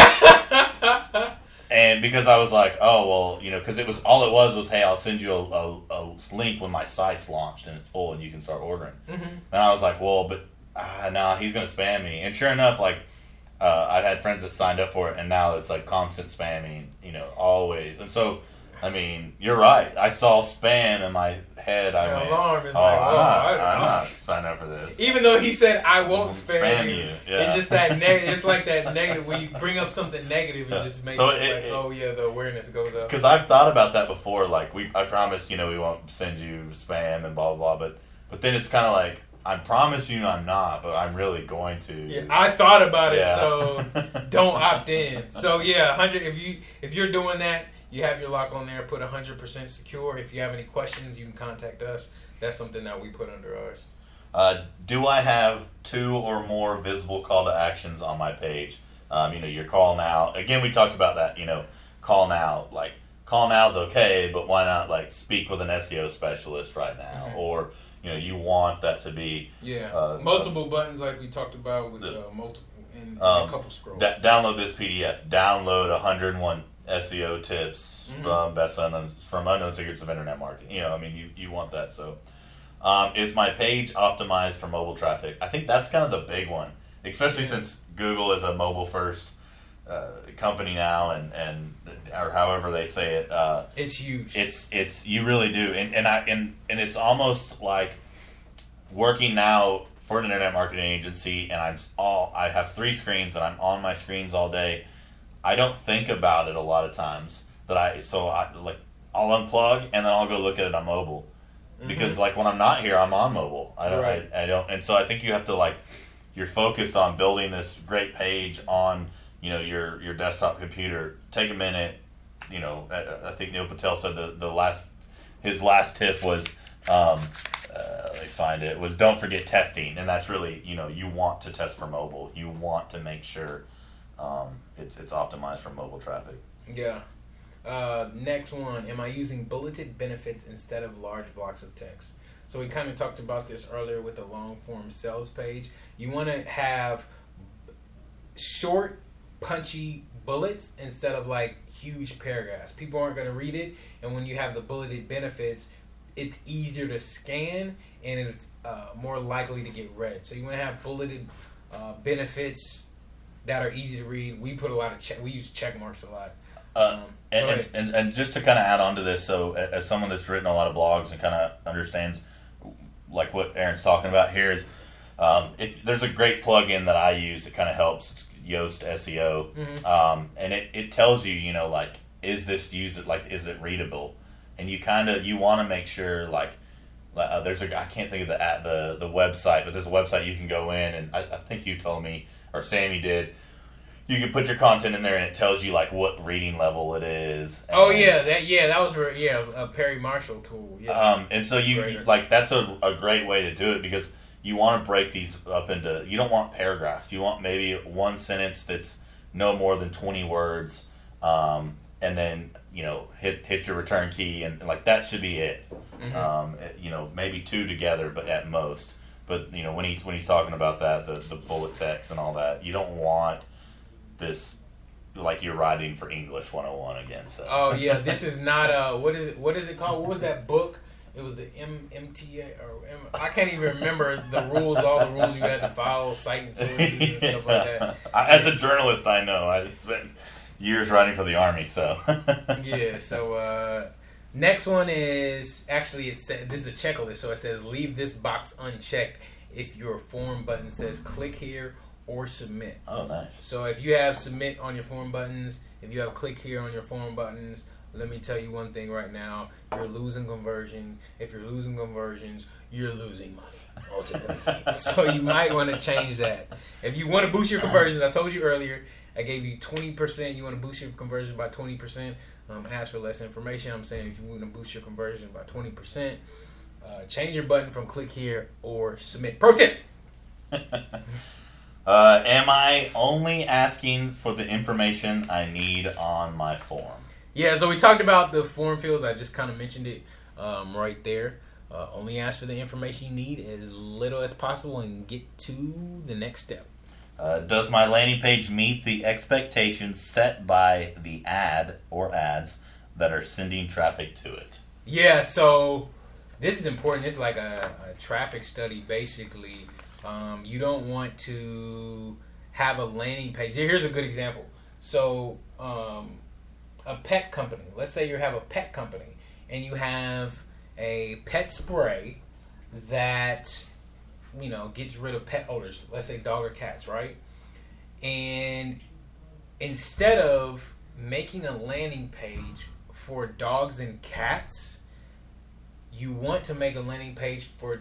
And because I was like, oh, well, because it was, hey, I'll send you a link when my site's launched and it's full and you can start ordering. Mm-hmm. And I was like, well, but no, he's going to spam me. And sure enough, like, I've had friends that signed up for it, and now it's like constant spamming, always. And so, I mean, you're right. I saw spam in my head. I went, alarm is I'm not signing up for this. Even though he said I won't spam you. Yeah. It's just that it's like that negative. When you bring up something negative, it just makes the awareness goes up. Because I've thought about that before. Like I promise, we won't send you spam and blah blah blah. But then it's kind of like, I promise you I'm not, but I'm really going to. Yeah, I thought about it, so don't opt in. So yeah, 100. If you're doing that, you have your lock on there. Put 100% secure. If you have any questions, you can contact us. That's something that we put under ours. Do I have 2 or more visible call to actions on my page? Your call now. Again, we talked about that. Call now. Like, call now is okay, but why not like speak with an SEO specialist right now, mm-hmm. or you want that to be multiple buttons like we talked about with multiple in a couple scrolls. Download this PDF. Download 101 SEO tips mm-hmm. from Unknown Secrets of Internet Marketing. You want that. So, is my page optimized for mobile traffic? I think that's kind of the big one, especially since Google is a mobile first company now, and or however they say it. It's huge. It's you really do, and it's almost like working now for an internet marketing agency, and I have 3 screens, and I'm on my screens all day. I don't think about it a lot of times I'll unplug and then I'll go look at it on mobile, because mm-hmm. like when I'm not here, I'm on mobile. I don't, right. I don't, and so I think you have to you're focused on building this great page on your desktop computer. Take a minute. I think Neil Patel said his last tip was let me find it, was don't forget testing, and that's really you want to test for mobile. You want to make sure it's optimized for mobile traffic. Yeah. Next one, am I using bulleted benefits instead of large blocks of text? So we kind of talked about this earlier with the long form sales page. You want to have short, punchy bullets instead of like huge paragraphs. People aren't going to read it, and when you have the bulleted benefits, it's easier to scan and it's more likely to get read. So you want to have bulleted benefits that are easy to read. We put a lot of we use check marks a lot. And just to kind of add on to this, so as someone that's written a lot of blogs and kind of understands like what Aaron's talking about here is, there's a great plugin that I use that kind of helps. It's Yoast SEO, mm-hmm. And it tells you, is this is it readable, and you want to make sure there's I can't think of the website, but there's a website you can go in, and I think you told me, or Sammy did, you can put your content in there and it tells you what reading level it is. That was a Perry Marshall tool. Yeah. And so you that's a great way to do it, because you want to break these up into, you don't want paragraphs. You want maybe one sentence that's no more than 20 words, and then hit your return key, and that should be it. Mm-hmm. Maybe 2 together, but at most. But when he's talking about that, the bullet text and all that, you don't want this like you're writing for English 101 again. So. Oh yeah, this is not what is it called? What was that book? It was the MTA I can't even remember the rules. All the rules you had to follow, citing sources and stuff like that. As a journalist, I know. I spent years writing for the Army, so. Yeah. So next one is actually this is a checklist. So it says leave this box unchecked if your form button says click here or submit. Oh, nice. So if you have submit on your form buttons, if you have click here on your form buttons, let me tell you one thing right now. You're losing conversions. If you're losing conversions, you're losing money, ultimately. So you might want to change that. If you want to boost your conversions, I told you earlier, I gave you 20%. You want to boost your conversion by 20%. Ask for less information. I'm saying if you want to boost your conversion by 20%, change your button from click here or submit. Pro tip. Am I only asking for the information I need on my form? Yeah, so we talked about the form fields. I just kind of mentioned it right there. Only ask for the information you need as little as possible and get to the next step. Does my landing page meet the expectations set by the ad or ads that are sending traffic to it? Yeah, so this is important. It's like a traffic study, basically. You don't want to have a landing page. Here's a good example. So a pet company. Let's say you have a pet company and you have a pet spray that gets rid of pet odors. Let's say dog or cats, right? And instead of making a landing page for dogs and cats, you want to make a landing page for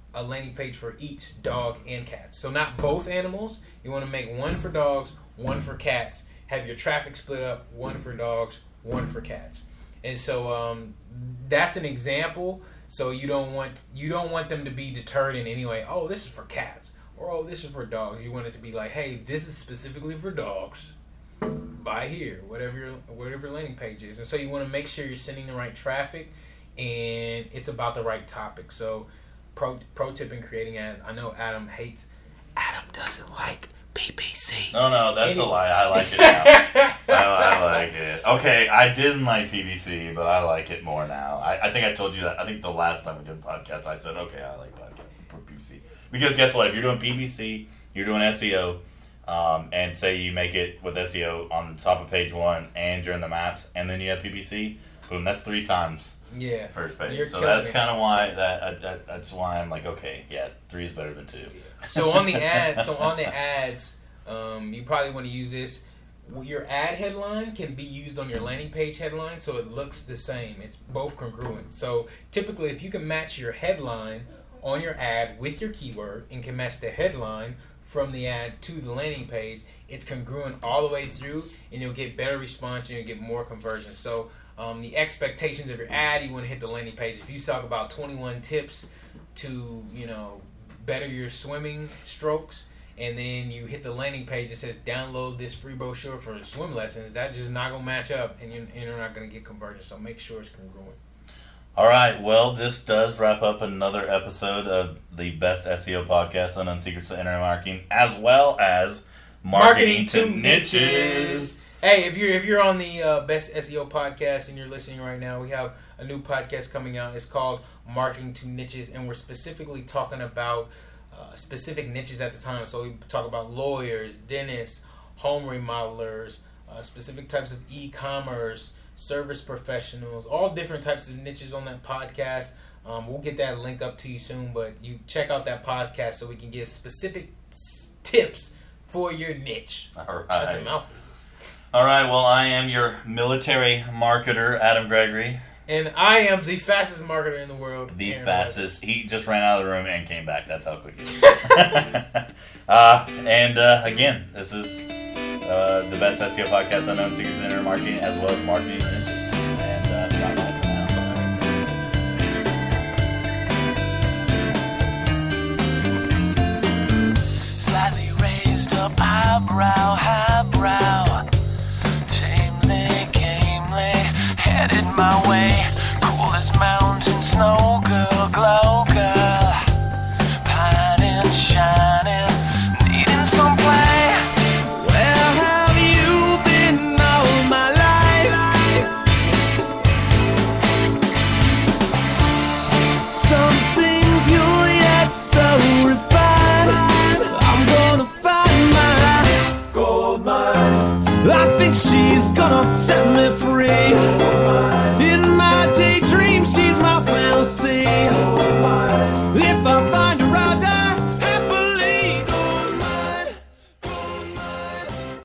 each dog and cat. So not both animals. You want to make one for dogs, one for cats. Have your traffic split up, one for dogs, one for cats. And so that's an example. So you don't want them to be deterred in any way. Oh, this is for cats, or oh, this is for dogs. You want it to be like, hey, this is specifically for dogs. Buy here, whatever your landing page is. And so you want to make sure you're sending the right traffic, and it's about the right topic. So pro tip in creating ads. I know Adam doesn't like PPC. No, that's a lie. I like it now. I like it. Okay, I didn't like PPC, but I like it more now. I think I told you that. I think the last time we did a podcast, I said, okay, I like PPC. Because guess what? If you're doing PPC, you're doing SEO, and say you make it with SEO on the top of page 1 and you're in the maps, and then you have PPC, boom, that's 3 times. Yeah, first page. So that's kind of why that's why I'm like, okay, yeah, 3 is better than 2. So on the ads, you probably want to use this. Your ad headline can be used on your landing page headline, so it looks the same. It's both congruent. So typically, if you can match your headline on your ad with your keyword and can match the headline from the ad to the landing page, it's congruent all the way through, and you'll get better response and you'll get more conversion. So the expectations of your ad, you want to hit the landing page. If you talk about 21 tips to better your swimming strokes, and then you hit the landing page that says download this free brochure for swim lessons, that's just not going to match up, and you're not going to get conversion. So make sure it's congruent. All right, well, this does wrap up another episode of the best SEO podcast, Unknown Secrets to Internet Marketing, as well as Marketing to Niches. Hey, if you're on the Best SEO podcast and you're listening right now, we have a new podcast coming out. It's called Marketing to Niches, and we're specifically talking about specific niches at the time. So we talk about lawyers, dentists, home remodelers, specific types of e-commerce, service professionals, all different types of niches on that podcast. We'll get that link up to you soon, but you check out that podcast so we can give specific tips for your niche. All right. That's a mouthful. All right, well, I am your military marketer, Adam Gregory. And I am the fastest marketer in the world. The fastest. He just ran out of the room and came back. That's how quick he is. Again, this is the best SEO podcast, Unknown Secrets in Internet Marketing, as well as Marketing